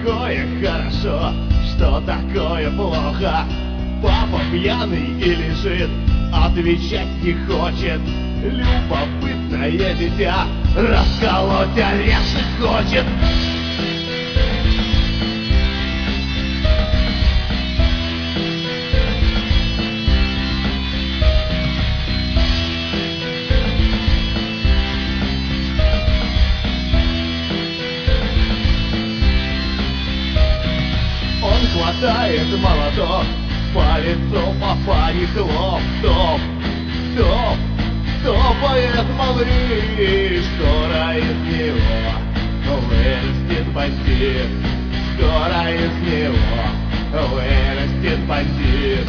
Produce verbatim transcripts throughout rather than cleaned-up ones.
такое хорошо, что такое плохо? Папа пьяный и лежит, отвечать не хочет. Любопытное дитя расколоть орешек хочет. Хватает молоток, по лицу папани хлоп. Топ, топ, топает малыш. Скоро из него вырастет бандит. Скоро из него вырастет бандит.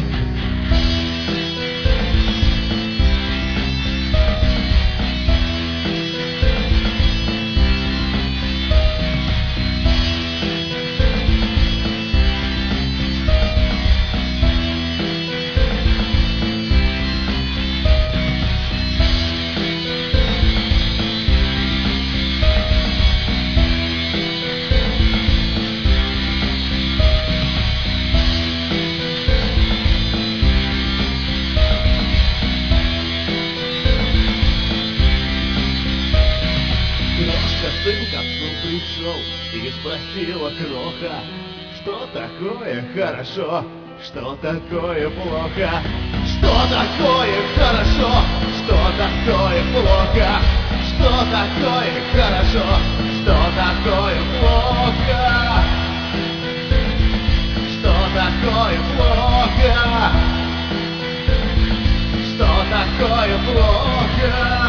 Сын к отцу пришел и спросила кроха, что такое хорошо, что такое плохо, что такое хорошо, что такое плохо, что такое хорошо, что такое плохо, что такое плохо, что такое плохо.